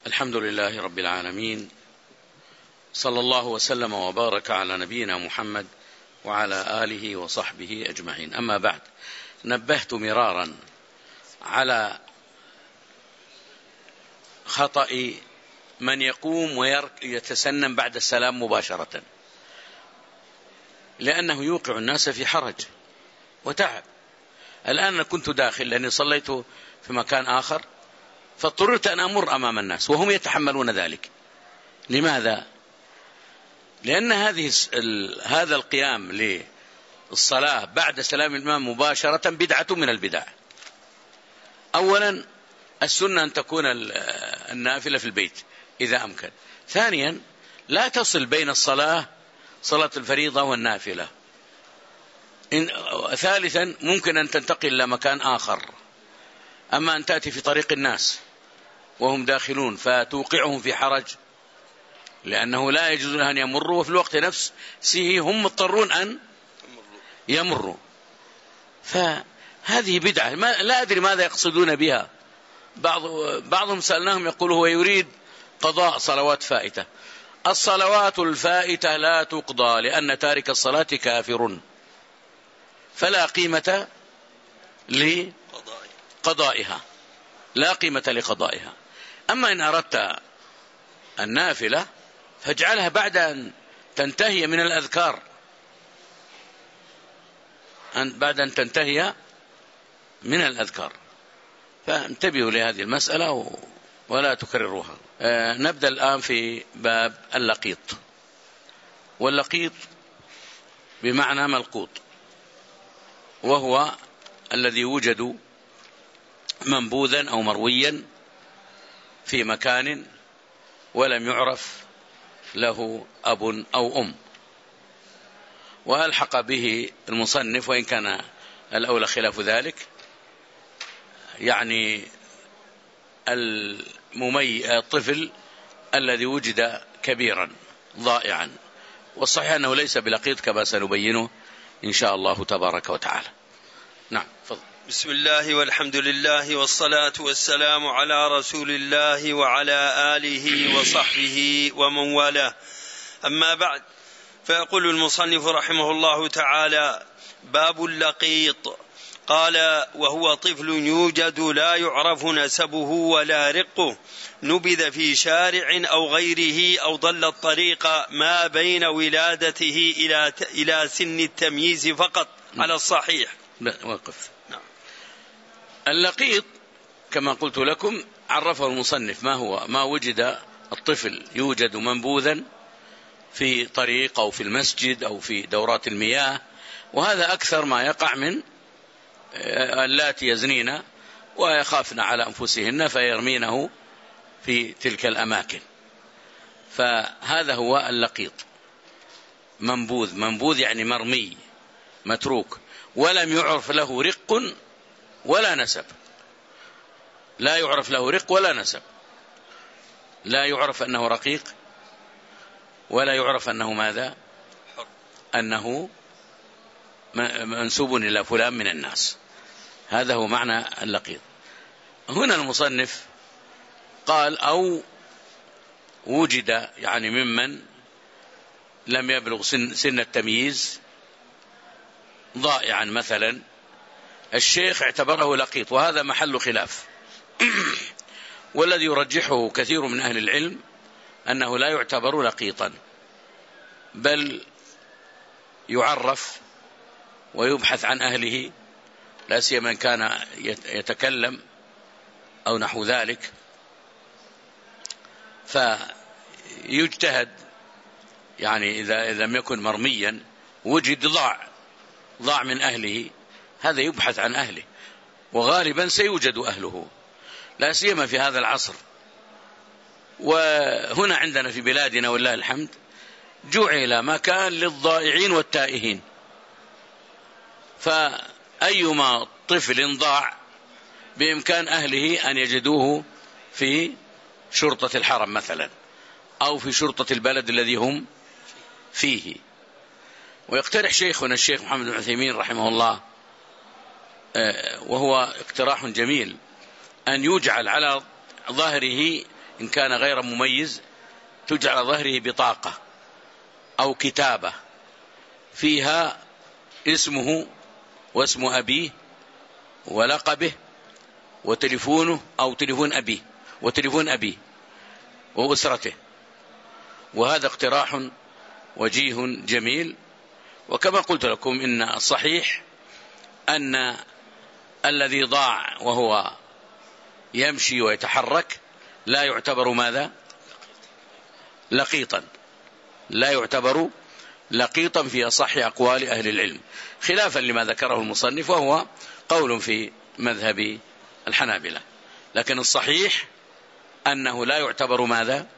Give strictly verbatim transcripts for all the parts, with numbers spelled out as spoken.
الحمد لله رب العالمين، صلى الله وسلم وبارك على نبينا محمد وعلى آله وصحبه أجمعين. أما بعد، نبهت مرارا على خطأ من يقوم ويتسنن بعد السلام مباشرة، لأنه يوقع الناس في حرج وتعب. الآن أنا كنت داخل لأني صليت في مكان آخر، فاضطررت أن أمر أمام الناس وهم يتحملون ذلك. لماذا؟ لأن هذه هذا القيام للصلاة بعد سلام الإمام مباشرة بدعة من البدع. أولا، السنة أن تكون النافلة في البيت إذا أمكن. ثانيا، لا تصل بين الصلاة صلاة الفريضة والنافلة. إن ثالثا، ممكن أن تنتقل إلى مكان آخر. أما أن تأتي في طريق الناس وهم داخلون فتوقعهم في حرج، لأنه لا يجوز لهم أن يمروا، وفي الوقت نفسه هم مضطرون أن يمروا. فهذه بدعة، ما لا أدري ماذا يقصدون بها. بعض بعضهم سألناهم يقول هو يريد قضاء صلوات فائتة. الصلوات الفائتة لا تقضى، لأن تارك الصلاة كافر، فلا قيمة لقضائها، لا قيمة لقضائها. أما إن أردت النافلة فاجعلها بعد أن تنتهي من الأذكار، بعد أن تنتهي من الأذكار. فانتبهوا لهذه المسألة ولا تكرروها. آه نبدأ الآن في باب اللقيط. واللقيط بمعنى ملقوط، وهو الذي يوجد منبوذا أو مرويا في مكان ولم يعرف له أب أو أم. وألحق به المصنف، وإن كان الأولى خلاف ذلك، يعني الممي الطفل الذي وجد كبيرا ضائعا. والصحيح أنه ليس بلقيط كما سنبينه إن شاء الله تبارك وتعالى. نعم، فضل. بسم الله والحمد لله والصلاة والسلام على رسول الله وعلى آله وصحبه ومن والاه. أما بعد، فيقول المصنف رحمه الله تعالى: باب اللقيط. قال: وهو طفل يوجد لا يعرف نسبه ولا رقه، نبذ في شارع أو غيره أو ضل الطريق ما بين ولادته إلى إلى سن التمييز فقط على الصحيح. وقف. نعم. اللقيط كما قلت لكم عرفه المصنف ما هو: ما وجد الطفل يوجد منبوذا في طريق أو في المسجد أو في دورات المياه. وهذا أكثر ما يقع من اللاتي يزنين ويخافن على أنفسهن فيرمينه في تلك الأماكن. فهذا هو اللقيط، منبوذ. منبوذ يعني مرمي، متروك، ولم يعرف له رق ولا نسب. لا يعرف له رق ولا نسب، لا يعرف أنه رقيق، ولا يعرف أنه ماذا؟ أنه منسوب إلى فلان من الناس. هذا هو معنى اللقيط. هنا المصنف قال: أو وجد، يعني ممن لم يبلغ سن, سن التمييز، ضائعا مثلا. الشيخ اعتبره لقيط، وهذا محل خلاف. والذي يرجحه كثير من أهل العلم أنه لا يعتبر لقيطا، بل يعرف ويبحث عن أهله، لا سيما من كان يتكلم أو نحو ذلك، فيجتهد. يعني إذا لم يكن مرميا وجد ضاع ضاع من أهله، هذا يبحث عن أهله، وغالبا سيوجد أهله، لا سيما في هذا العصر. وهنا عندنا في بلادنا والله الحمد جعل مكان للضائعين والتائهين. فأيما طفل ضاع بإمكان أهله أن يجدوه في شرطة الحرم مثلا، أو في شرطة البلد الذي هم فيه. ويقترح شيخنا الشيخ محمد بن عثيمين رحمه الله، وهو اقتراح جميل، أن يجعل على ظهره إن كان غير مميز تجعل ظهره بطاقة أو كتابة فيها اسمه واسم أبيه ولقبه وتليفونه أو تليفون أبيه وتليفون أبيه وأسرته. وهذا اقتراح وجيه جميل. وكما قلت لكم إن الصحيح أن الذي ضاع وهو يمشي ويتحرك لا يعتبر ماذا؟ لقيطا، لا يعتبر لقيطا في أصح أقوال أهل العلم، خلافا لما ذكره المصنف وهو قول في مذهب الحنابلة. لكن الصحيح أنه لا يعتبر ماذا؟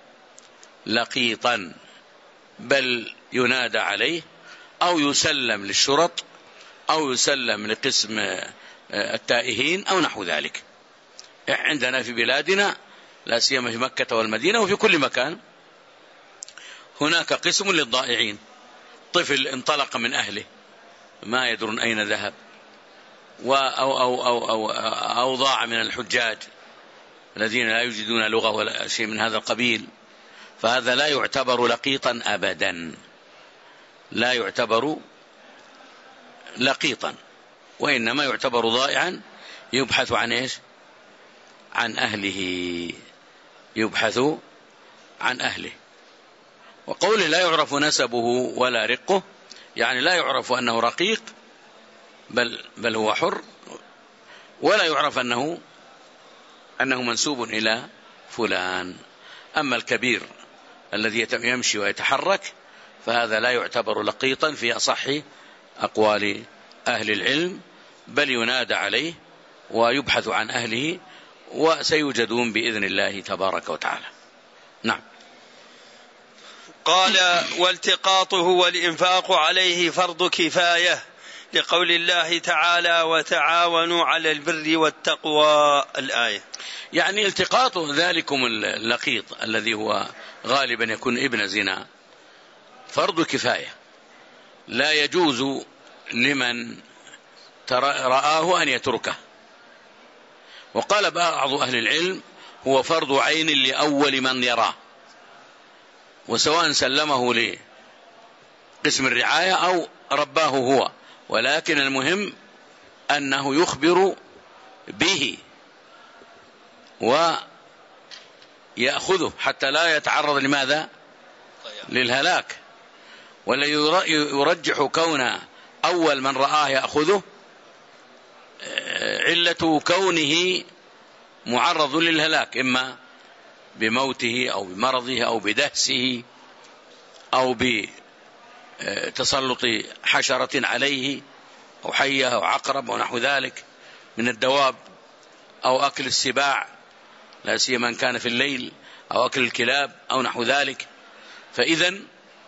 لقيطا، بل ينادى عليه أو يسلم للشرط أو يسلم لقسم التائهين أو نحو ذلك. عندنا في بلادنا لا سيما في مكة والمدينة وفي كل مكان هناك قسم للضائعين، طفل انطلق من أهله ما يدرون أين ذهب، أو, أو, أو, أو, أو ضاع من الحجاج الذين لا يجدون لغة ولا شيء من هذا القبيل، فهذا لا يعتبر لقيطا أبدا، لا يعتبر لقيطا، وإنما يعتبر ضائعا يبحث عن إيش؟ عن أهله، يبحث عن أهله. وقوله لا يعرف نسبه ولا رقه، يعني لا يعرف أنه رقيق بل, بل هو حر، ولا يعرف أنه, أنه منسوب إلى فلان. أما الكبير الذي يمشي ويتحرك فهذا لا يعتبر لقيطا في أصح أقوال أهل العلم، بل ينادى عليه ويبحث عن أهله وسيوجدون بإذن الله تبارك وتعالى. نعم. قال والتقاطه والإنفاق عليه فرض كفاية لقول الله تعالى وتعاونوا على البر والتقوى الآية. يعني التقاط ذلكم اللقيط الذي هو غالبا يكون ابن زنا فرض كفاية، لا يجوز لمن رآه أن يتركه. وقال بعض أهل العلم هو فرض عين لأول من يراه، وسواء سلمه لقسم الرعاية أو رباه هو، ولكن المهم أنه يخبر به ويأخذه حتى لا يتعرض لماذا؟ للهلاك. ولا يرجح كون أول من رآه يأخذه علة كونه معرض للهلاك، إما بموته أو بمرضه أو بدهسه أو بتسلط حشرة عليه أو حية أو عقرب أو نحو ذلك من الدواب، أو أكل السباع لا سيما من كان في الليل، أو أكل الكلاب أو نحو ذلك. فإذن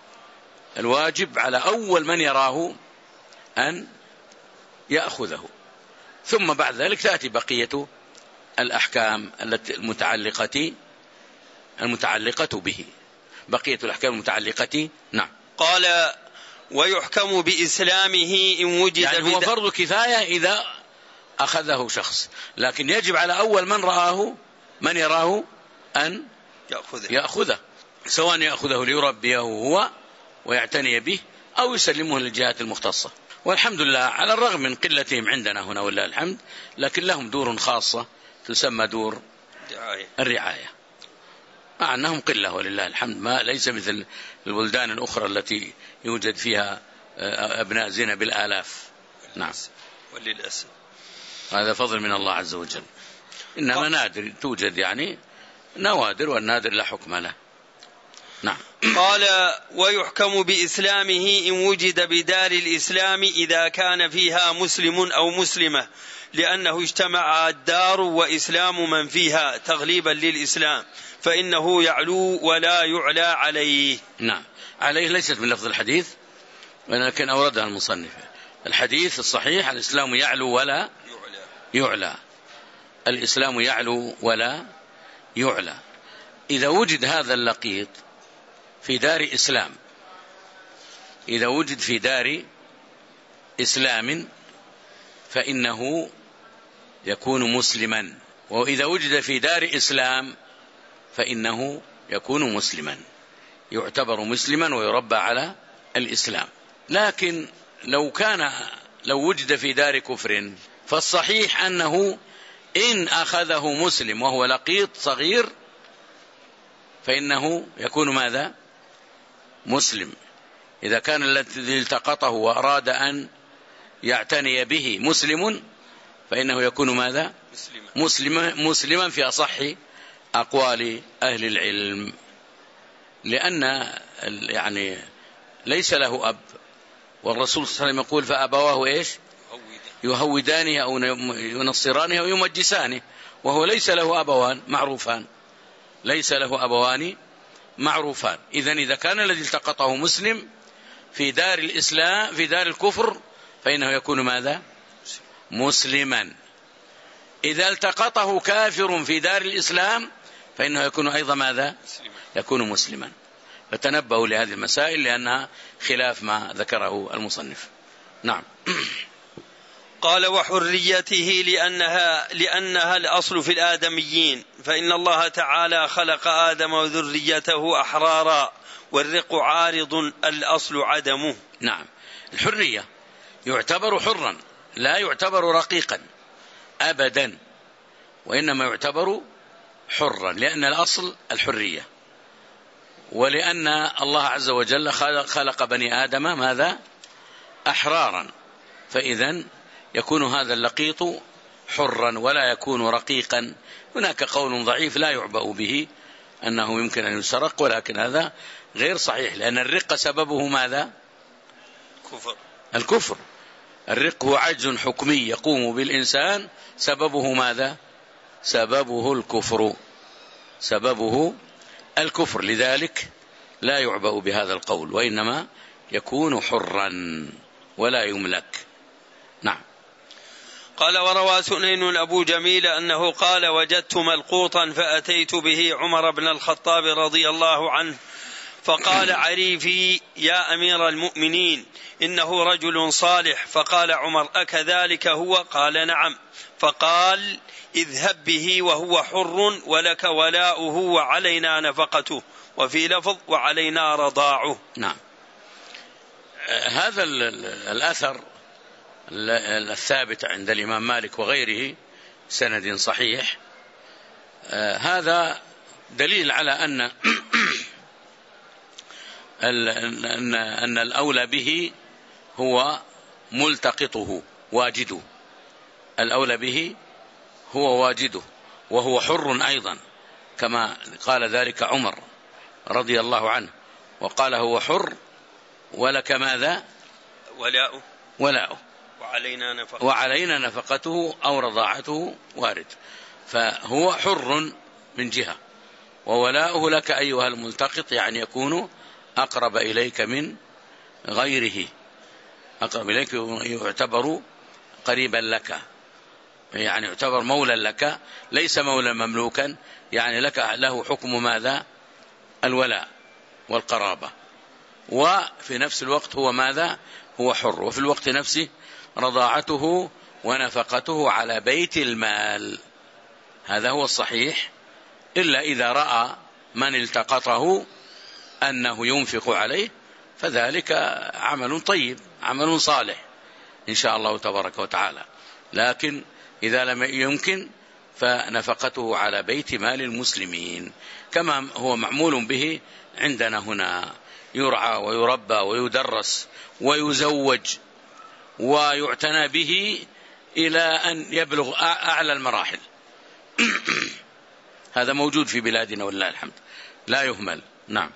الواجب على أول من يراه أن يأخذه، ثم بعد ذلك تأتي بقية الأحكام التي المتعلقة المتعلقة به، بقية الأحكام المتعلقة. نعم. قال ويحكم بإسلامه إن وجد، يعني هو فرض كفاية إذا أخذه شخص، لكن يجب على أول من رآه من يراه أن يأخذه, يأخذه سواء يأخذه ليربيه هو ويعتني به أو يسلمه للجهات المختصة. والحمد لله على الرغم من قلتهم عندنا هنا ولله الحمد، لكن لهم دور خاصة تسمى دور الرعاية، مع أنهم قلة ولله الحمد، ما ليس مثل البلدان الأخرى التي يوجد فيها أبناء زنا بالآلاف. نعم. وللأسف هذا فضل من الله عز وجل، إنما نادر توجد، يعني نوادر، والنادر لا حكم له. نعم. قال ويحكم بإسلامه إن وجد بدار الإسلام إذا كان فيها مسلم أو مسلمة، لأنه اجتمع الدار وإسلام من فيها تغليبا للإسلام، فإنه يعلو ولا يعلى عليه. نعم. عليه ليست من لفظ الحديث، ولكن أوردها المصنف. الحديث الصحيح الإسلام يعلو ولا يعلى، الإسلام يعلو ولا يعلى. إذا وجد هذا اللقيط في دار إسلام، إذا وجد في دار إسلام فإنه يكون مسلما، وإذا وجد في دار إسلام فإنه يكون مسلما، يعتبر مسلما ويربى على الإسلام. لكن لو كان لو وجد في دار كفر فالصحيح أنه إن أخذه مسلم وهو لقيط صغير فإنه يكون ماذا؟ مسلم. إذا كان الذي التقطه وأراد أن يعتني به مسلم فإنه يكون ماذا؟ مسلما. مسلما في أصح أقوال أهل العلم، لأن يعني ليس له أب، والرسول صلى الله عليه وسلم يقول فأبواه إيش؟ يهودانه أو ينصرانه أو يمجسانه، وهو ليس له أبوان معروفان، ليس له أبوان معروفان. إذن إذا كان الذي التقطه مسلم في دار الإسلام في دار الكفر فإنه يكون ماذا؟ مسلما. إذا التقطه كافر في دار الإسلام فإنه يكون أيضا ماذا؟ يكون مسلما. فتنبهوا لهذه المسائل لأنها خلاف ما ذكره المصنف. نعم. قال وحريته لأنها, لأنها الأصل في الآدميين، فإن الله تعالى خلق آدم وذريته أحرارا، والرق عارض الأصل عدمه. نعم، الحرية يعتبر حرا لا يعتبر رقيقا أبدا، وإنما يعتبر حرا لأن الأصل الحرية، ولأن الله عز وجل خلق بني آدم ماذا؟ أحرارا، فإذن يكون هذا اللقيط حرا ولا يكون رقيقا. هناك قول ضعيف لا يعبأ به أنه يمكن أن يسرق، ولكن هذا غير صحيح، لأن الرق سببه ماذا؟ كفر. الكفر. الرق هو عجز حكمي يقوم بالإنسان، سببه ماذا؟ سببه الكفر، سببه الكفر. لذلك لا يعبأ بهذا القول، وإنما يكون حرا ولا يملك. نعم. قال وروى سنين أبو جميل أنه قال وجدت ملقوطا فأتيت به عمر بن الخطاب رضي الله عنه فقال عريفي يا أمير المؤمنين إنه رجل صالح. فقال عمر أكذلك هو؟ قال نعم. فقال اذهب به وهو حر ولك ولاؤه وعلينا نفقته، وفي لفظ وعلينا رضاعه. نعم. هذا الأثر الثابت عند الإمام مالك وغيره سند صحيح، هذا دليل على أن أن أن الأولى به هو ملتقطه واجده، الأولى به هو واجده وهو حر أيضا، كما قال ذلك عمر رضي الله عنه، وقال هو حر ولك ماذا؟ ولاؤه ولاؤه وعلينا نفقته, وعلينا نفقته أو رضاعته وارد. فهو حر من جهة، وولاؤه لك أيها الملتقط، يعني يكون أقرب إليك من غيره، أقرب إليك، يعتبر قريبا لك، يعني يعتبر مولا لك، ليس مولا مملوكا، يعني لك له حكم ماذا؟ الولاء والقرابة. وفي نفس الوقت هو ماذا؟ هو حر. وفي الوقت نفسه رضاعته ونفقته على بيت المال، هذا هو الصحيح، إلا إذا رأى من التقطه أنه ينفق عليه فذلك عمل طيب، عمل صالح إن شاء الله تبارك وتعالى. لكن إذا لم يمكن فنفقته على بيت مال المسلمين، كما هو معمول به عندنا هنا، يرعى ويربى ويدرس ويزوج ويعتنى به إلى أن يبلغ أعلى المراحل. هذا موجود في بلادنا والله الحمد، لا يهمل. نعم.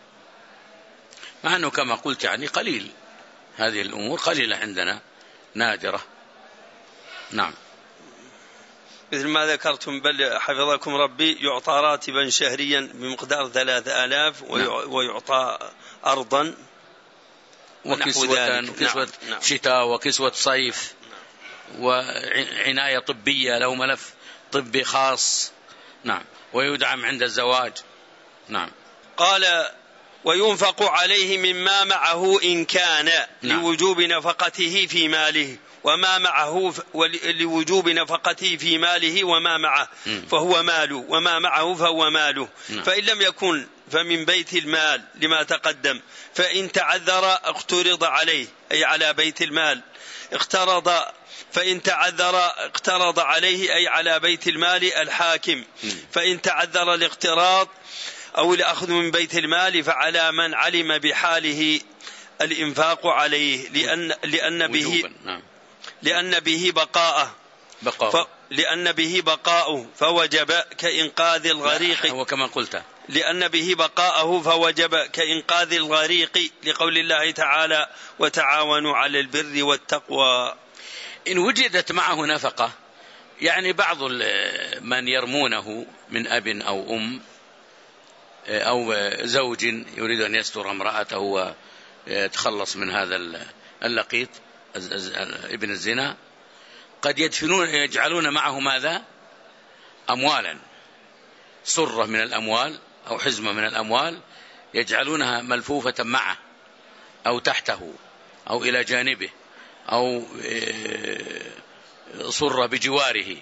مع أنه كما قلت يعني قليل، هذه الأمور قليلة عندنا، نادرة. نعم. مثل ما ذكرتم، بل حفظكم ربي، يعطى راتبا شهريا بمقدار ثلاثة آلاف ويعطى أرضا وكسوة, وكسوة نعم. شتاء وكسوة صيف، نعم. وعناية طبية له ملف طبي خاص. نعم. ويدعم عند الزواج. نعم. قال وينفق عليه مما معه إن كان، نعم. لوجوب نفقته في ماله، وما معه لوجوب نفقته في ماله وما معه فهو ماله وما معه فهو ماله. فإن لم يكن فمن بيت المال لما تقدم. فإن تعذر اقترض عليه أي على بيت المال اقترض فإن تعذر اقترض عليه أي على بيت المال الحاكم. فإن تعذر الاقتراض أو الأخذ من بيت المال فعلى من علم بحاله الإنفاق عليه لأن لأن به لأن به بقاءه بقاء لأن به بقاءه فوجب كإنقاذ الغريق. هو كما قلت لأن به بقاءه فوجب كإنقاذ الغريق لقول الله تعالى وتعاونوا على البر والتقوى. إن وجدت معه نفقة، يعني بعض من يرمونه من أب أو أم أو زوج يريد أن يستر امرأته ويتخلص من هذا اللقيط ابن الزنا، قد يدفنون يجعلون معه ماذا؟ أموالا، سرة من الأموال أو حزمة من الأموال يجعلونها ملفوفة معه أو تحته أو إلى جانبه أو سرة بجواره،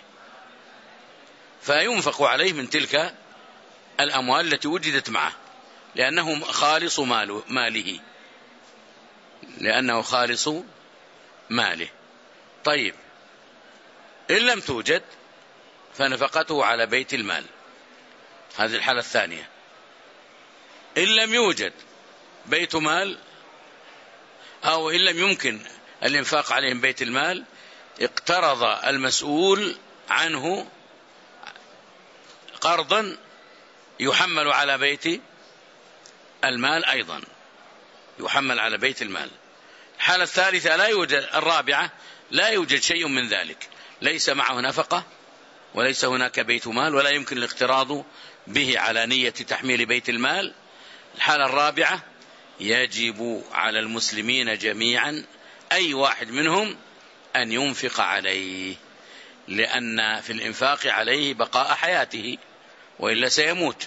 فينفق عليه من تلك الأموال التي وجدت معه لأنه خالص ماله ماله لأنه خالص ماله. طيب إن لم توجد فنفقته على بيت المال، هذه الحالة الثانية. إن لم يوجد بيت مال أو إن لم يمكن الإنفاق عليه من بيت المال، اقترض المسؤول عنه قرضا يحمل على بيت المال، أيضا يحمل على بيت المال. الحالة الثالثة لا يوجد الرابعة لا يوجد شيء من ذلك، ليس معه نفقة وليس هناك بيت مال ولا يمكن الاقتراض به على نية تحميل بيت المال. الحالة الرابعة يجب على المسلمين جميعا أي واحد منهم أن ينفق عليه، لأن في الإنفاق عليه بقاء حياته وإلا سيموت.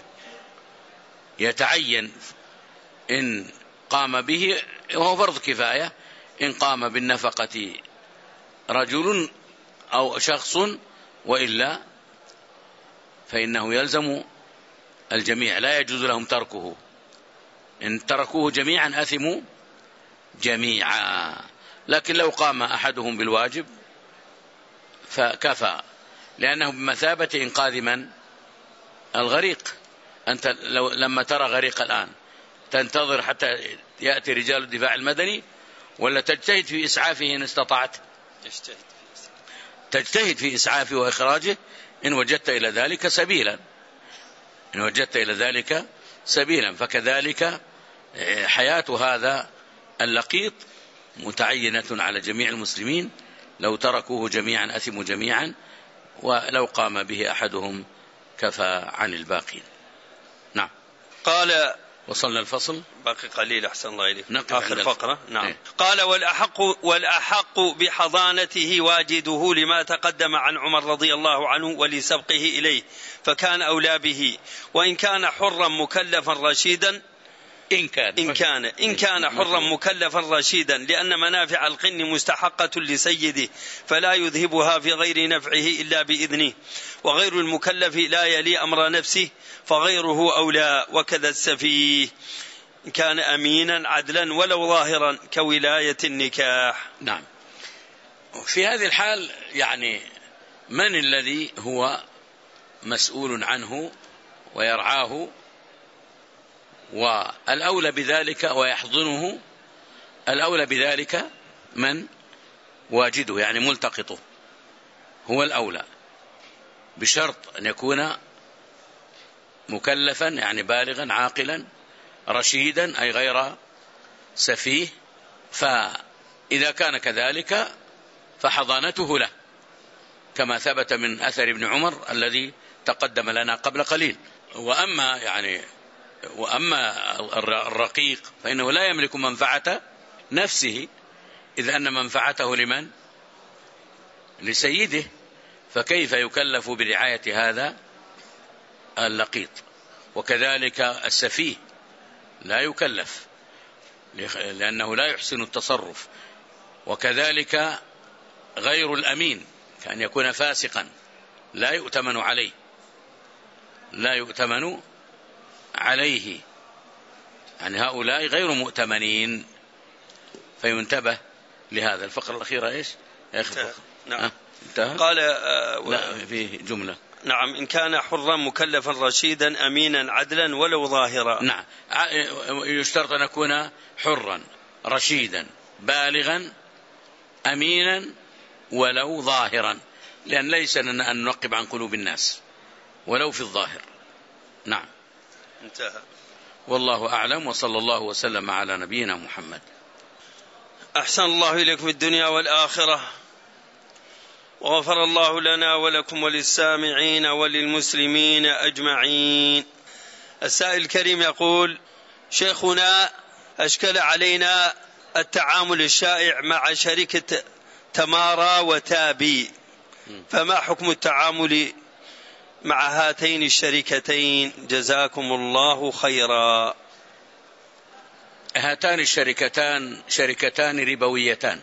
يتعين إن قام به وهو فرض كفاية، إن قام بالنفقة رجل أو شخص، وإلا فإنه يلزم الجميع، لا يجوز لهم تركه. إن تركوه جميعا أثموا جميعا. لكن لو قام أحدهم بالواجب فكفى، لأنه بمثابة إنقاذ من؟ الغريق. أنت لو لما ترى غريق الآن تنتظر حتى يأتي رجال الدفاع المدني ولا تجتهد في إسعافه إن استطعت؟ تجتهد في إسعافه وإخراجه إن وجدت إلى ذلك سبيلا إن وجدت إلى ذلك سبيلا. فكذلك حياة هذا اللقيط متعينة على جميع المسلمين، لو تركوه جميعا أثموا جميعا، ولو قام به أحدهم كفى عن الباقين. نعم. قال وصلنا الفصل باقي قليل أحسن الله إليك آخر فقرة. نعم. إيه؟ قال والأحق, والأحق بحضانته واجده لما تقدم عن عمر رضي الله عنه ولسبقه إليه، فكان أولى به. وإن كان حرا مكلفا رشيدا إن كان إن كان إن كان حرا مكلفا رشيدا، لأن منافع القن مستحقة لسيده فلا يذهبها في غير نفعه إلا بإذنه، وغير المكلف لا يلي أمر نفسه فغيره أولى. وكذا السفيه إن كان أمينا عدلا ولو ظاهرا كولاية النكاح. نعم. في هذه الحال يعني من الذي هو مسؤول عنه ويرعاه والأولى بذلك ويحضنه؟ الأولى بذلك من واجده يعني ملتقطه هو الأولى، بشرط أن يكون مكلفا يعني بالغا عاقلا رشيدا أي غير سفيه. فإذا كان كذلك فحضانته له كما ثبت من أثر ابن عمر الذي تقدم لنا قبل قليل. وأما يعني وأما الرقيق فإنه لا يملك منفعة نفسه، إذ أن منفعته لمن؟ لسيده، فكيف يكلف برعاية هذا اللقيط؟ وكذلك السفيه لا يكلف لأنه لا يحسن التصرف. وكذلك غير الأمين كأن يكون فاسقا لا يؤتمن عليه لا يؤتمن عليه يعني هؤلاء غير مؤتمنين، فينتبه لهذا. الفقرة الأخيرة إيش يا أخي؟ نعم. انتهى. قال آه لا فيه جملة. نعم. إن كان حرا مكلفا رشيدا أمينا عدلا ولو ظاهرا. نعم، يشترط أن يكون حرا رشيدا بالغا أمينا ولو ظاهرا، لأن ليس لنا أن ننقب عن قلوب الناس ولو في الظاهر. نعم. انتهى. والله أعلم، وصلى الله وسلم على نبينا محمد. أحسن الله إليكم في الدنيا والآخرة، وغفر الله لنا ولكم وللسامعين وللمسلمين أجمعين. السائل الكريم يقول: شيخنا، أشكل علينا التعامل الشائع مع شركة تمارا وتابي، فما حكم التعامل مع هاتين الشركتين؟ جزاكم الله خيرا. هاتان الشركتان شركتان ربويتان،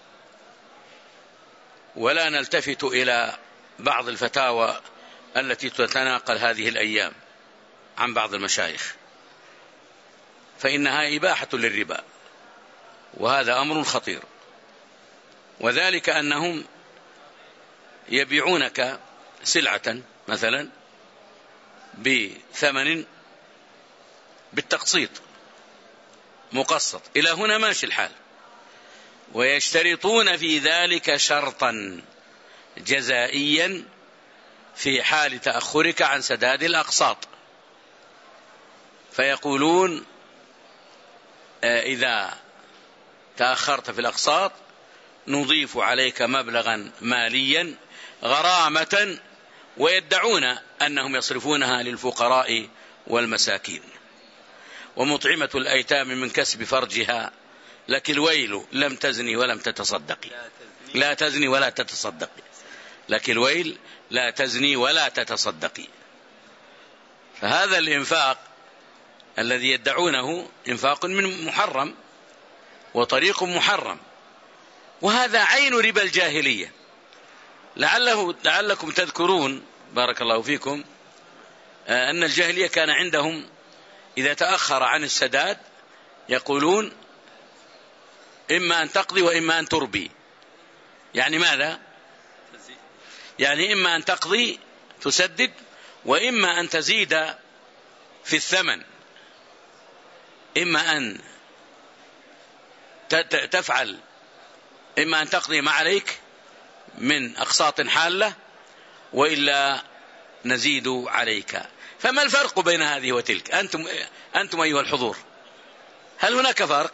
ولا نلتفت إلى بعض الفتاوى التي تتناقل هذه الأيام عن بعض المشايخ، فإنها إباحة للربا، وهذا أمر خطير. وذلك أنهم يبيعونك سلعة مثلا بثمن بالتقسيط مقسط، إلى هنا ماشي الحال، ويشترطون في ذلك شرطا جزائيا في حال تأخرك عن سداد الأقساط، فيقولون إذا تأخرت في الأقساط نضيف عليك مبلغا ماليا غرامة، ويدعون أنهم يصرفونها للفقراء والمساكين. ومطعمة الأيتام من كسب فرجها لك الويل لم تزني ولم تتصدقي. لا تزني ولا تتصدقي، لك الويل لا تزني ولا تتصدقي. فهذا الإنفاق الذي يدعونه إنفاق من محرم وطريق محرم، وهذا عين ربا الجاهلية. لعله لعلكم تذكرون بارك الله فيكم أن الجاهلية كان عندهم إذا تأخر عن السداد يقولون إما أن تقضي وإما أن تربي. يعني ماذا؟ يعني إما أن تقضي تسدد، وإما أن تزيد في الثمن، إما أن تفعل إما أن تقضي ما عليك من أقساط حالة، وإلا نزيد عليك. فما الفرق بين هذه وتلك؟ أنتم, أنتم أيها الحضور، هل هناك فرق؟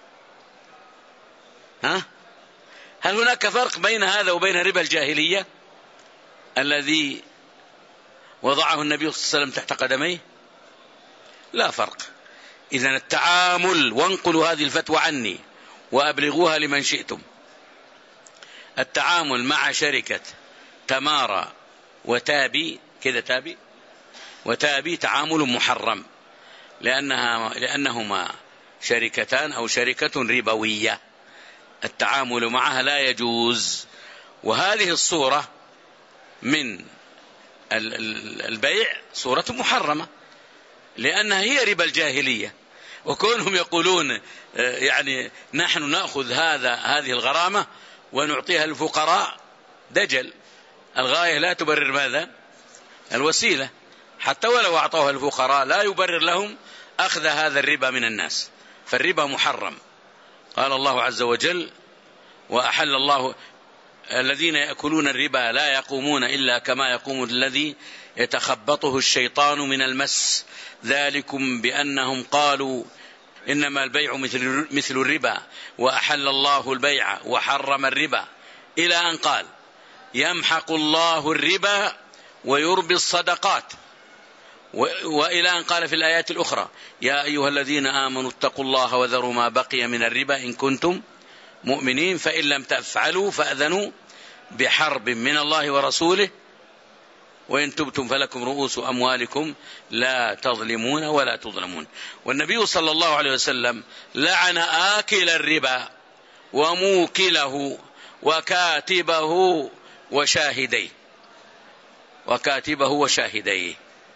ها؟ هل هناك فرق بين هذا وبين ربا الجاهلية الذي وضعه النبي صلى الله عليه وسلم تحت قدميه؟ لا فرق. إذن التعامل، وانقلوا هذه الفتوى عني وأبلغوها لمن شئتم، التعامل مع شركة تمارا وتابي كذا تابي وتابي تعامل محرم، لأنها لأنهما شركتان أو شركة ربوية، التعامل معها لا يجوز. وهذه الصورة من البيع صورة محرمة، لأنها هي ربا الجاهلية. وكونهم يقولون يعني نحن نأخذ هذا هذه الغرامة ونعطيها للفقراء، دجل. الغاية لا تبرر ماذا؟ الوسيلة. حتى ولو أعطوها الفقراء لا يبرر لهم أخذ هذا الربا من الناس، فالربا محرم. قال الله عز وجل: وأحل الله الذين يأكلون الربا لا يقومون إلا كما يقوم الذي يتخبطه الشيطان من المس، ذلكم بأنهم قالوا إنما البيع مثل, مثل الربا وأحل الله البيع وحرم الربا، إلى أن قال: يمحق الله الربا ويربي الصدقات، وإلى أن قال في الآيات الأخرى: يا أيها الذين آمنوا اتقوا الله وذروا ما بقي من الربا إن كنتم مؤمنين فإن لم تفعلوا فأذنوا بحرب من الله ورسوله وإن تبتم فلكم رؤوس أموالكم لا تظلمون ولا تظلمون. والنبي صلى الله عليه وسلم لعن آكل الربا وموكله وكاتبه وشاهديه وكاتبه وشاهديه،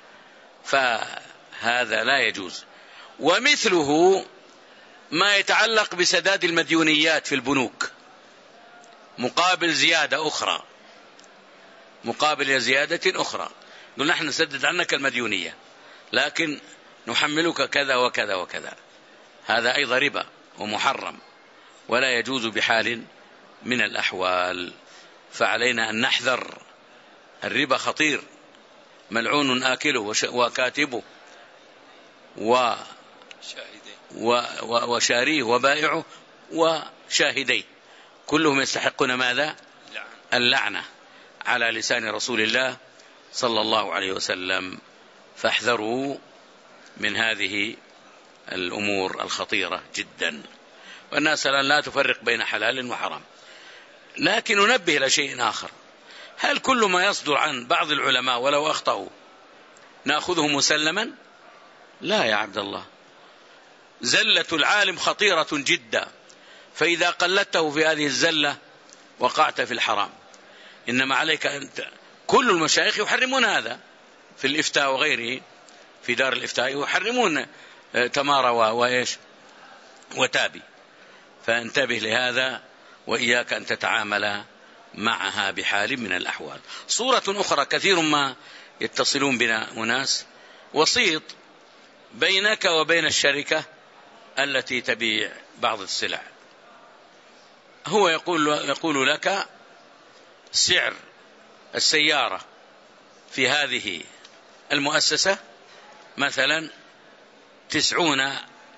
فهذا لا يجوز. ومثله ما يتعلق بسداد المديونيات في البنوك مقابل زيادة أخرى، مقابل زيادة أخرى، نقول نحن نسدد عنك المديونية لكن نحملك كذا وكذا وكذا، هذا أيضا ربا ومحرم ولا يجوز بحال من الأحوال. فعلينا أن نحذر، الربا خطير، ملعون آكله وكاتبه وشاريه وبائعه وشاهديه، كلهم يستحقون ماذا؟ اللعنة على لسان رسول الله صلى الله عليه وسلم. فاحذروا من هذه الأمور الخطيرة جدا. والناس لا تفرق بين حلال وحرام. لكن ننبه إلى شيء آخر، هل كل ما يصدر عن بعض العلماء ولو أخطأوا نأخذه مسلما؟ لا يا عبد الله، زلة العالم خطيرة جدا، فإذا قلدته في هذه الزلة وقعت في الحرام. إنما عليك أنت، كل المشايخ يحرمون هذا في الإفتاء وغيره، في دار الإفتاء يحرمون تمارى وإيش وتابي، فانتبه لهذا وإياك أن تتعامل معها بحال من الأحوال. صورة أخرى، كثير ما يتصلون بنا أناس، وسيط بينك وبين الشركة التي تبيع بعض السلع، هو يقول, يقول لك سعر السيارة في هذه المؤسسة مثلا تسعون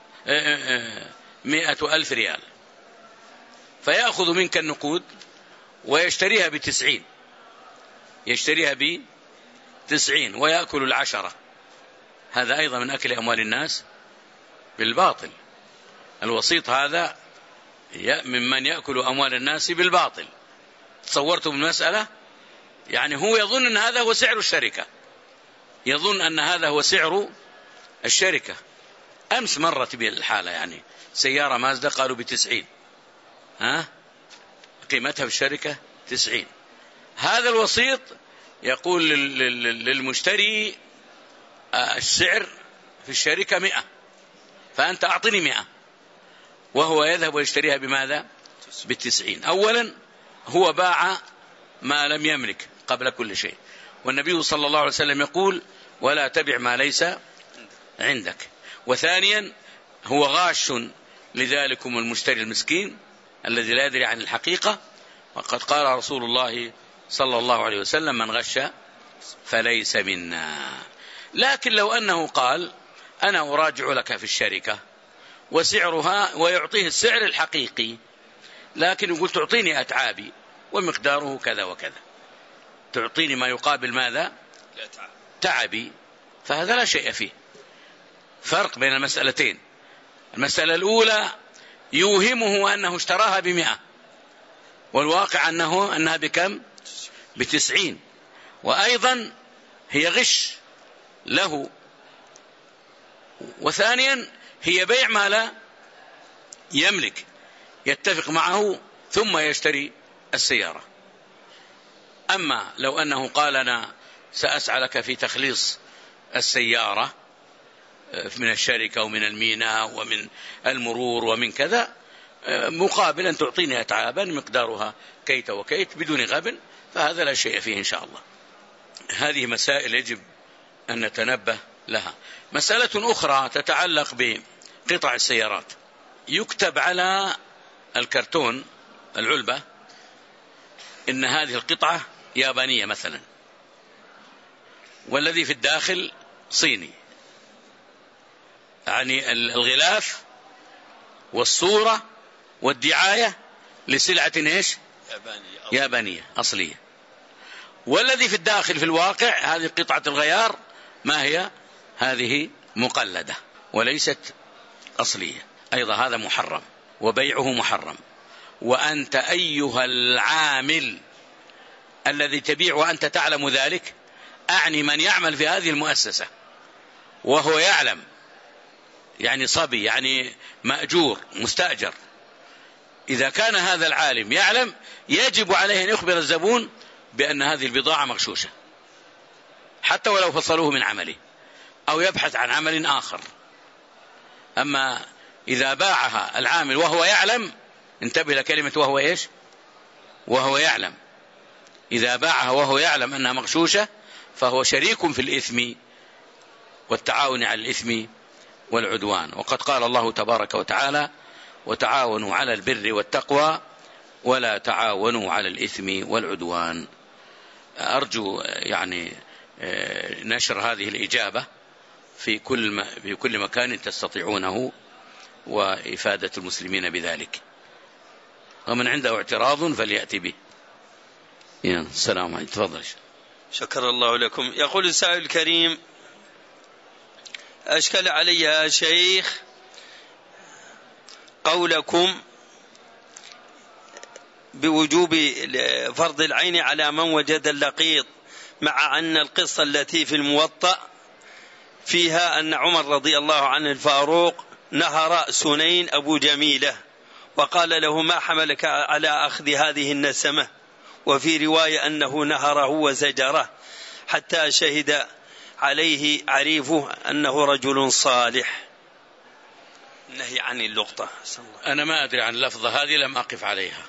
مئة ألف ريال، فيأخذ منك النقود ويشتريها بتسعين، يشتريها بتسعين ويأكل العشرة. هذا أيضا من أكل أموال الناس بالباطل. الوسيط هذا ممن يأكل أموال الناس بالباطل. تصورتم المسألة؟ يعني هو يظن أن هذا هو سعر الشركة، يظن أن هذا هو سعر الشركة. أمس مرت بي الحالة، يعني سيارة مازدا قالوا بتسعين، ها قيمتها في الشركة تسعين. هذا الوسيط يقول للمشتري السعر في الشركة مئة، فأنت أعطني مئة، وهو يذهب ويشتريها بماذا؟ بالتسعين. أولا هو باع ما لم يملك قبل كل شيء، والنبي صلى الله عليه وسلم يقول ولا تبع ما ليس عندك. وثانيا هو غاش لذلكم المشتري المسكين الذي لا يدري عن الحقيقة، وقد قال رسول الله صلى الله عليه وسلم من غش فليس منا. لكن لو أنه قال أنا أراجع لك في الشركة وسعرها، ويعطيه السعر الحقيقي، لكن يقول تعطيني أتعابي ومقداره كذا وكذا، تعطيني ما يقابل ماذا؟ تعبي، فهذا لا شيء فيه. فرق بين المسألتين. المسألة الأولى يوهمه أنه اشتراها بمئة، والواقع أنه أنها بكم؟ بتسعين، وأيضا هي غش له. وثانيا هي بيع ما لا يملك، يتفق معه ثم يشتري السيارة. أما لو أنه قال أنا سأسعى لك في تخليص السيارة من الشركة ومن الميناء ومن المرور ومن كذا، مقابل أن تعطيني أتعابا مقدارها كيت وكيت بدون غبن، فهذا لا شيء فيه إن شاء الله. هذه مسائل يجب أن نتنبه لها. مسألة أخرى تتعلق بقطع السيارات، يكتب على الكرتون العلبة إن هذه القطعة يابانية مثلا، والذي في الداخل صيني، يعني الغلاف والصورة والدعاية لسلعة إيش؟ يابانية, يابانية أصلية. والذي في الداخل في الواقع هذه قطعة الغيار ما هي؟ هذه مقلدة وليست أصلية، أيضا هذا محرم وبيعه محرم. وأنت أيها العامل الذي تبيع وأنت تعلم ذلك، أعني من يعمل في هذه المؤسسة وهو يعلم، يعني صبي، يعني مأجور مستأجر، إذا كان هذا العالم يعلم يجب عليه أن يخبر الزبون بأن هذه البضاعة مغشوشة حتى ولو فصلوه من عمله أو يبحث عن عمل آخر. أما إذا باعها العامل وهو يعلم، انتبه لكلمة وهو إيش، وهو يعلم، إذا باعها وهو يعلم أنها مغشوشة فهو شريك في الإثم والتعاون على الإثم والعدوان. وقد قال الله تبارك وتعالى: وتعاونوا على البر والتقوى ولا تعاونوا على الإثم والعدوان. أرجو يعني نشر هذه الإجابة في كل في كل مكان تستطيعونه وإفادة المسلمين بذلك، ومن عنده اعتراض فليأتي به. السلام عليكم. تفضل. شكر الله لكم. يقول السائل الكريم: أشكل علي يا شيخ قولكم بوجوب فرض العين على من وجد اللقيط، مع أن القصة التي في الموطأ فيها أن عمر رضي الله عنه الفاروق نهر سنين أبو جميلة وقال له: ما حملك على أخذ هذه النسمة؟ وفي رواية أنه نهره وزجره حتى شهد عليه عريفه أنه رجل صالح. نهي عن اللقطة. أنا ما أدري عن اللفظة هذه، لم أقف عليها،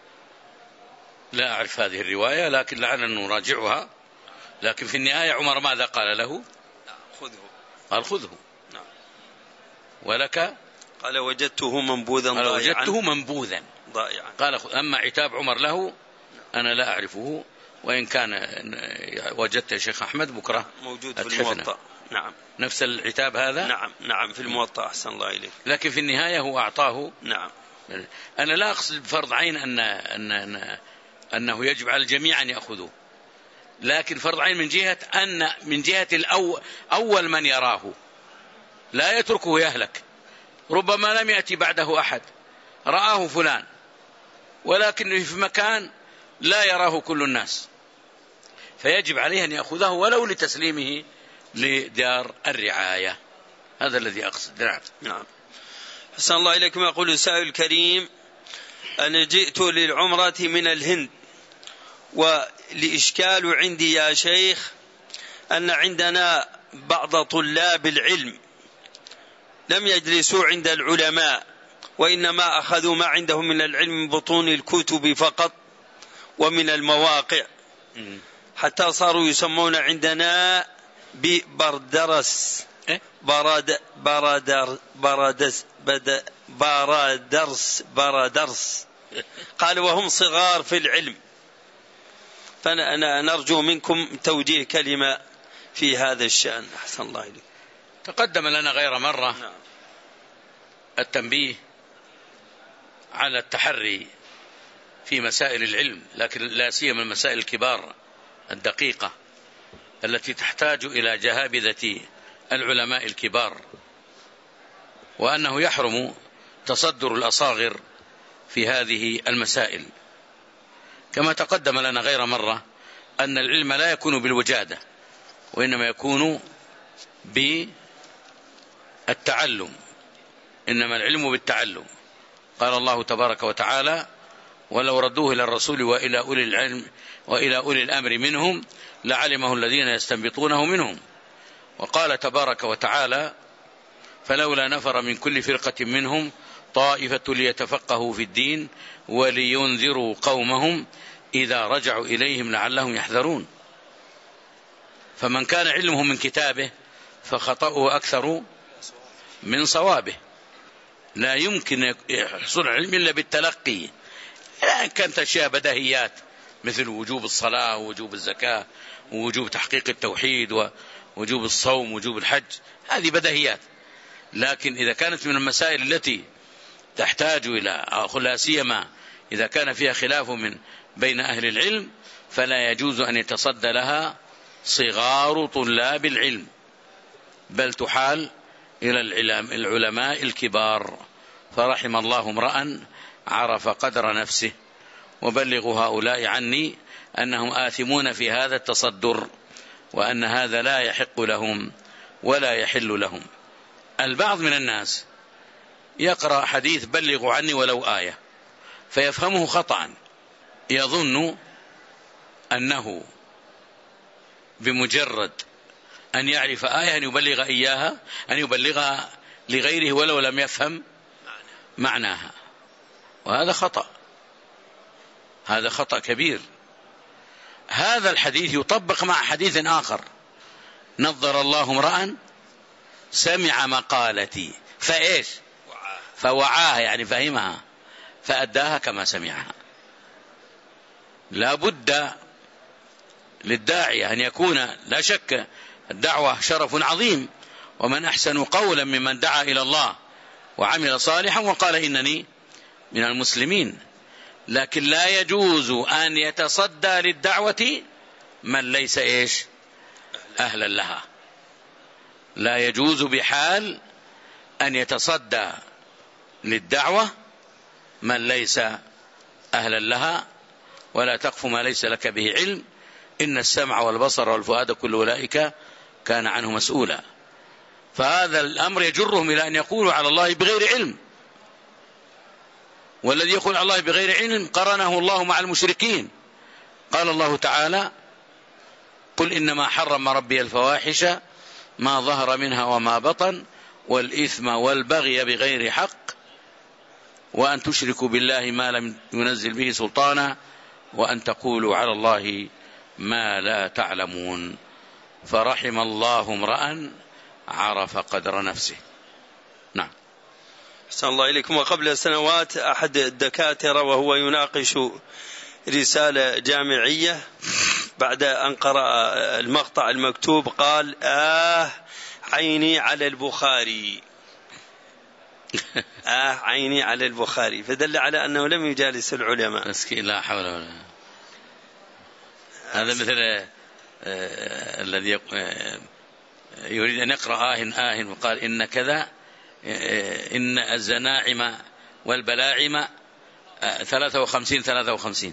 لا أعرف هذه الرواية، لكن لعلنا نراجعها. لكن في النهاية عمر ماذا قال له؟ خذه. قال خذه. نعم. ولك؟ قال وجدته منبوذا ضائعا. وجدته منبوذا ضائعا. قال خذ. أما عتاب عمر له أنا لا أعرفه، وإن كان وجدت يا شيخ أحمد بكرة موجود في الموطأ. نعم. نفس العتاب هذا. نعم نعم في الموطأ. أحسن الله إليك. لكن في النهاية هو أعطاه. نعم. أنا لا أقصد بفرض عين أن أن أن أنه يجب على الجميع أن يأخذوه، لكن فرض عين من جهة أن من جهة الأول أول من يراه لا يتركه يهلك. ربما لم يأتي بعده أحد، رآه فلان ولكنه في مكان لا يراه كل الناس، فيجب عليه أن يأخذه ولو لتسليمه لدار الرعاية. هذا الذي أقصد. نعم. نعم. حسن الله إليكم. يقول السائل الكريم: أنا جئت للعمرة من الهند، والإشكال عندي يا شيخ أن عندنا بعض طلاب العلم لم يجلسوا عند العلماء، وإنما أخذوا ما عندهم من العلم من بطون الكتب فقط ومن المواقع، حتى صاروا يسمون عندنا ببردرس براد بردر بردس بد بردرس بردرس قال وهم صغار في العلم. فأنا نرجو منكم توجيه كلمة في هذا الشأن. أحسن الله إليك. تقدم لنا غير مرة نعم. التنبيه على التحري في مسائل العلم، لكن لا سيما المسائل الكبار الدقيقة التي تحتاج إلى جهابذة العلماء الكبار، وأنه يحرم تصدر الأصاغر في هذه المسائل. كما تقدم لنا غير مرة أن العلم لا يكون بالوجادة، وإنما يكون بالتعلم، إنما العلم بالتعلم. قال الله تبارك وتعالى: ولو ردوه إلى الرسول وإلى أولي العلم وإلى أولي الأمر منهم لعلمه الذين يستنبطونه منهم. وقال تبارك وتعالى: فلولا نفر من كل فرقة منهم طائفة ليتفقهوا في الدين ولينذروا قومهم إذا رجعوا إليهم لعلهم يحذرون. فمن كان علمه من كتابه فخطأه أكثر من صوابه. لا يمكن يحصل العلم إلا بالتلقي، لا كانت أشياء بديهيات مثل وجوب الصلاة ووجوب الزكاة ووجوب تحقيق التوحيد ووجوب الصوم ووجوب الحج، هذه بديهيات. لكن إذا كانت من المسائل التي تحتاج إلى لا سيما إذا كان فيها خلاف من بين أهل العلم فلا يجوز أن يتصدى لها صغار طلاب العلم، بل تحال إلى العلماء الكبار. فرحم الله امرأ عرف قدر نفسه. وبلغوا هؤلاء عني أنهم آثمون في هذا التصدر، وأن هذا لا يحق لهم ولا يحل لهم. البعض من الناس يقرأ حديث بلغوا عني ولو آية، فيفهمه خطأ، يظن أنه بمجرد أن يعرف آية أن يبلغ إياها أن يبلغها لغيره ولو لم يفهم معناها، وهذا خطأ، هذا خطأ كبير. هذا الحديث يطبق مع حديث آخر: نظر الله امرأ سمع مقالتي فإيش فوعاها، يعني فهمها فأداها كما سمعها. لا بد للداعية أن يكون، لا شك الدعوة شرف عظيم، ومن أحسن قولا ممن دعا إلى الله وعمل صالحا وقال إنني من المسلمين، لكن لا يجوز أن يتصدى للدعوة من ليس إيش أهلا لها. لا يجوز بحال أن يتصدى للدعوة من ليس أهلا لها. ولا تقف ما ليس لك به علم، إن السمع والبصر والفؤاد كل أولئك كان عنه مسؤولا. فهذا الأمر يجرهم إلى أن يقولوا على الله بغير علم، والذي يقول على الله بغير علم قرنه الله مع المشركين. قال الله تعالى: قل إنما حرم ربي الفواحش ما ظهر منها وما بطن والإثم والبغي بغير حق وأن تشركوا بالله ما لم ينزل به سلطانا وأن تقولوا على الله ما لا تعلمون. فرحم الله امرأ عرف قدر نفسه. نعم. أحسن الله إليكم. وقبل سنوات أحد الدكاترة وهو يناقش رسالة جامعية بعد أن قرأ المقطع المكتوب قال: آه عيني على البخاري. آه عيني على البخاري، فدل على أنه لم يجالس العلماء. مسكين، لا حول ولا. هذا مثل آه الذي آه يريد أن يقرأ آه آه وقال إن كذا آه إن الزناعم والبلاعم آه ثلاثة وخمسين ثلاثة وخمسين.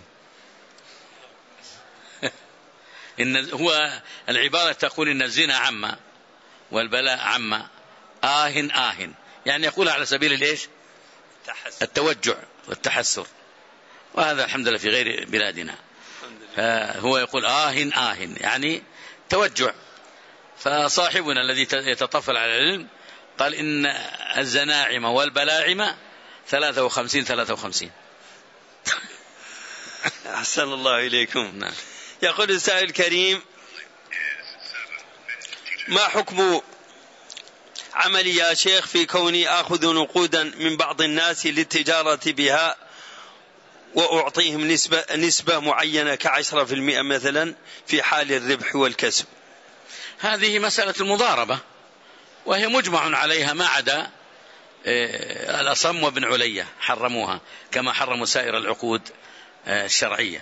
إن هو العبارة تقول إن الزنا عم والبلاء عم آه آه، يعني يقولها على سبيل الإيش؟ التوجع والتحسر، وهذا الحمد لله في غير بلادنا. هو يقول آه آه يعني توجع. فصاحبنا الذي يتطفل على العلم قال إن الزناعم والبلاعم ثلاثة وخمسين ثلاثة وخمسين. أحسن الله إليكم. نعم. يقول السائل الكريم: ما حكم عملي يا شيخ في كوني آخذ نقودا من بعض الناس للتجارة بها وأعطيهم نسبة, نسبة معينة كعشرة في المئة مثلا في حال الربح والكسب؟ هذه مسألة المضاربة، وهي مجمع عليها ما عدا الأصم وابن علية حرموها كما حرموا سائر العقود الشرعية.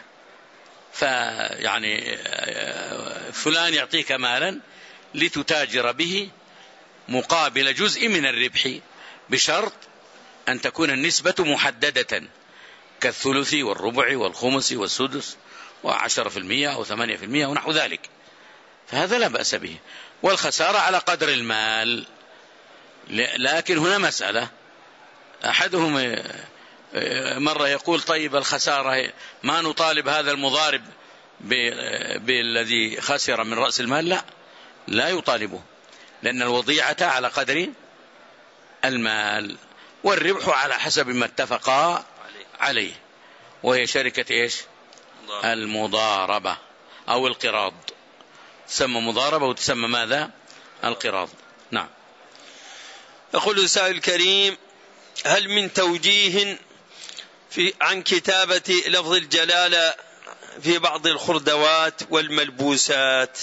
فيعني فلان يعطيك مالا لتتاجر به مقابل جزء من الربح بشرط أن تكون النسبة محددة كالثلث والربع والخمس والسدس وعشرة في المئة أو ثمانية في المئة ونحو ذلك، فهذا لا بأس به، والخسارة على قدر المال. لكن هنا مسألة، أحدهم مرة يقول: طيب الخسارة ما نطالب هذا المضارب بالذي خسر من رأس المال؟ لا، لا يطالبه، لأن الوضيعة على قدر المال والربح على حسب ما اتفقا عليه، وهي شركة إيش؟ المضاربة أو القراض، تسمى مضاربة وتسمى ماذا؟ القراض. نعم. يقول السائل الكريم: هل من توجيه في عن كتابة لفظ الجلالة في بعض الخردوات والملبوسات؟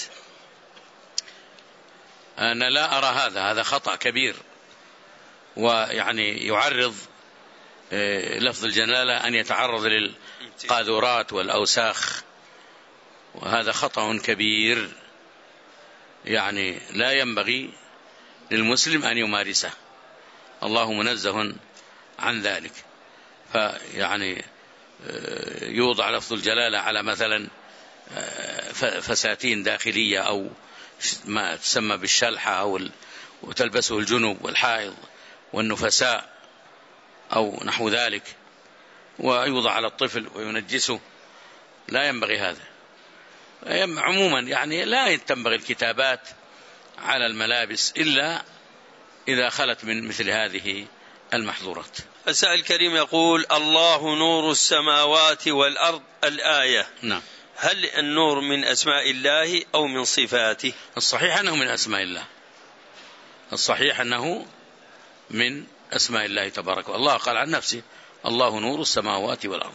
أنا لا أرى هذا، هذا خطأ كبير، ويعني يعرض لفظ الجلالة أن يتعرض للقاذورات والأوساخ، وهذا خطأ كبير، يعني لا ينبغي للمسلم أن يمارسه، الله منزه عن ذلك. فيعني يوضع لفظ الجلالة على مثلا فساتين داخلية أو ما تسمى بالشلحة أو وتلبسه الجنوب والحائض والنفساء أو نحو ذلك، ويوضع على الطفل وينجسه، لا ينبغي هذا. عموما يعني لا تنبغي الكتابات على الملابس إلا إذا خلت من مثل هذه المحظورات. السائل الكريم يقول: الله نور السماوات والأرض الآية. نعم. هل النور من أسماء الله أو من صفاته؟ الصحيح أنه من أسماء الله، الصحيح أنه من أسماء الله تبارك. الله قال عن نفسه: الله نور السماوات والأرض.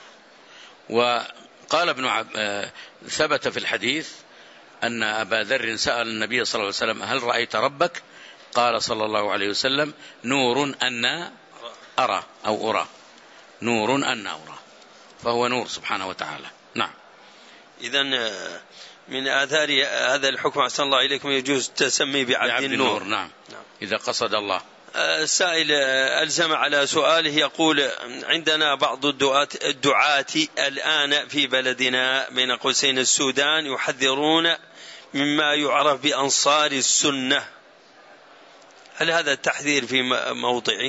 وقال ابن عب... ثبت في الحديث أن أبا ذر سأل النبي صلى الله عليه وسلم: هل رأيت ربك؟ قال صلى الله عليه وسلم: نور أن أرى أو أرى، نور أن أرى، فهو نور سبحانه وتعالى. نعم. إذن من آثار هذا الحكم أحسن الله إليكم يجوز التسمي بعبد, بعبد النور. النور. نعم. نعم إذا قصد الله. السائل ألزم على سؤاله يقول: عندنا بعض الدعاة, الدعاة الآن في بلدنا بين قوسين السودان يحذرون مما يعرف بأنصار السنة، هل هذا التحذير في موضعه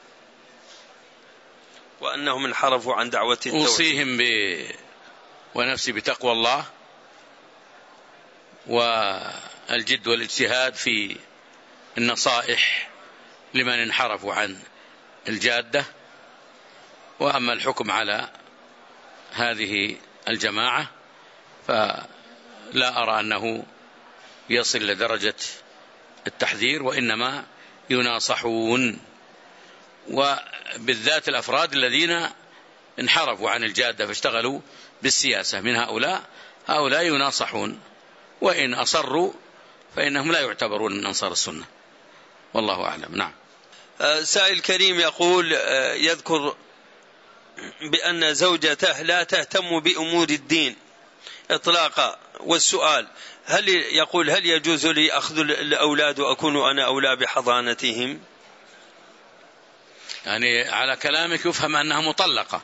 وأنهم انحرفوا عن دعوة التوحيد؟ أوصيهم ب... ونفسي بتقوى الله والجد والاجتهاد في النصائح لمن انحرفوا عن الجادة. وأما الحكم على هذه الجماعة فلا أرى أنه يصل لدرجة التحذير، وإنما يناصحون، وبالذات الأفراد الذين انحرفوا عن الجادة فاشتغلوا بالسياسة من هؤلاء هؤلاء يناصحون، وإن أصروا فإنهم لا يعتبرون من أنصار السنة، والله أعلم. نعم. سائل كريم يقول: يذكر بأن زوجته لا تهتم بأمور الدين إطلاقا، والسؤال: هل يقول هل يجوز لي أخذ الأولاد وأكون أنا أولى بحضانتهم؟ يعني على كلامك يفهم أنها مطلقة،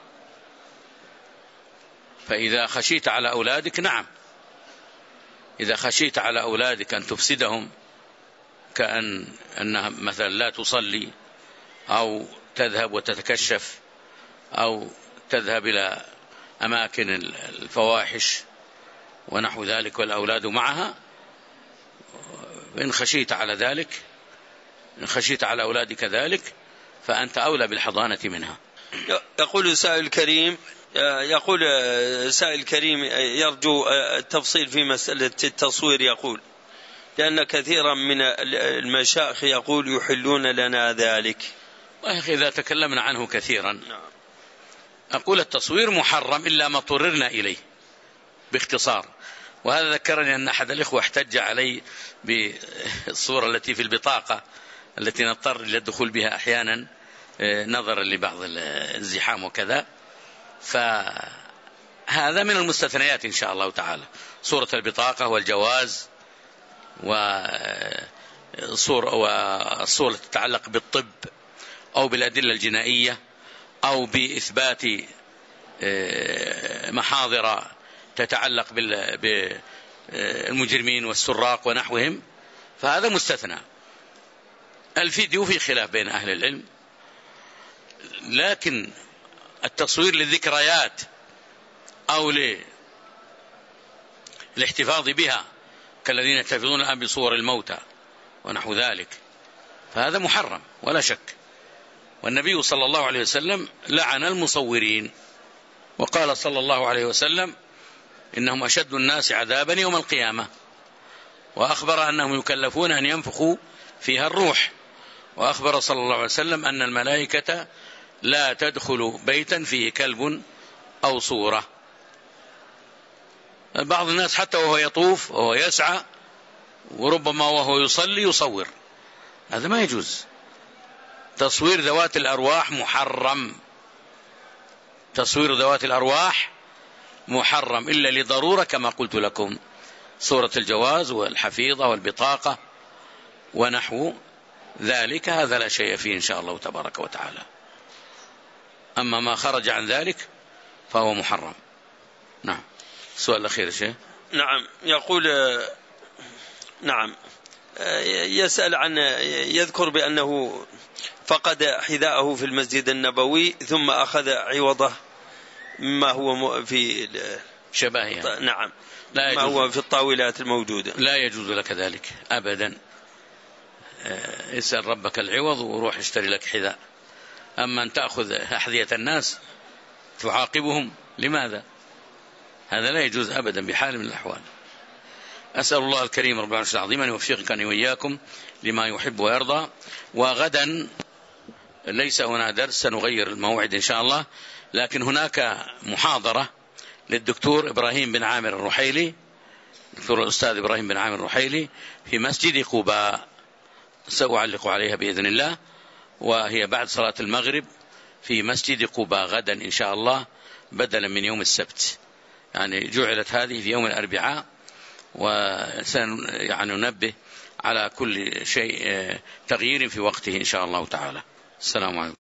فإذا خشيت على أولادك نعم، إذا خشيت على أولادك أن تفسدهم، كأن أنها مثلا لا تصلي أو تذهب وتتكشف أو تذهب إلى أماكن الفواحش ونحو ذلك والأولاد معها، إن خشيت على ذلك، إن خشيت على أولادك ذلك فأنت أولى بالحضانة منها. يقول سائل كريم يقول سائل كريم يرجو التفصيل في مسألة التصوير، يقول: لأن كثيرا من المشايخ يقول يحلون لنا ذلك. إذا تكلمنا عنه كثيرا أقول التصوير محرم إلا ما اضطررنا إليه باختصار. وهذا ذكرني أن أحد الإخوة احتج علي بالصورة التي في البطاقة التي نضطر إلى الدخول بها أحيانا نظرا لبعض الزحام وكذا، فهذا من المستثنيات إن شاء الله تعالى، صورة البطاقة والجواز والصورة تتعلق بالطب أو بالأدلة الجنائية أو بإثبات محاضر تتعلق بالمجرمين والسراق ونحوهم، فهذا مستثنى. الفيديو في خلاف بين أهل العلم، لكن التصوير للذكريات أو للاحتفاظ بها كالذين يحتفظون الآن بصور الموتى ونحو ذلك فهذا محرم ولا شك. والنبي صلى الله عليه وسلم لعن المصورين، وقال صلى الله عليه وسلم: إنهم أشد الناس عذابا يوم القيامة، وأخبر أنهم يكلفون أن ينفخوا فيها الروح، وأخبر صلى الله عليه وسلم أن الملائكة لا تدخل بيتا فيه كلب أو صورة. بعض الناس حتى وهو يطوف وهو يسعى وربما وهو يصلي يصور، هذا ما يجوز. تصوير ذوات الأرواح محرم، تصوير ذوات الأرواح محرم إلا لضرورة كما قلت لكم، صورة الجواز والحفيظة والبطاقة ونحو ذلك، هذا لا شيء فيه إن شاء الله تبارك وتعالى. أما ما خرج عن ذلك فهو محرم. نعم. السؤال الأخير شيء. نعم. يقول نعم يسأل عن يذكر بأنه فقد حذاءه في المسجد النبوي ثم أخذ عوضه ما هو في شبهها. نعم، لا ما هو في الطاولات الموجودة. لا يجوز لك ذلك أبدا. اسأل ربك العوض وروح اشتري لك حذاء. أما أن تأخذ أحذية الناس تعاقبهم، لماذا؟ هذا لا يجوز أبدا بحال من الأحوال. أسأل الله الكريم رب العالمين العظيم أن يوفقني وإياكم لما يحب ويرضى. وغدا ليس هنا درس، سنغير الموعد إن شاء الله، لكن هناك محاضرة للدكتور إبراهيم بن عامر الرحيلي، دكتور الأستاذ إبراهيم بن عامر الرحيلي في مسجد قباء، سأعلق عليها بإذن الله، وهي بعد صلاة المغرب في مسجد قباء غدا إن شاء الله، بدلا من يوم السبت. يعني جعلت هذه في يوم الأربعاء، وسن يعني ننبه على كل شيء تغيير في وقته إن شاء الله تعالى. السلام عليكم.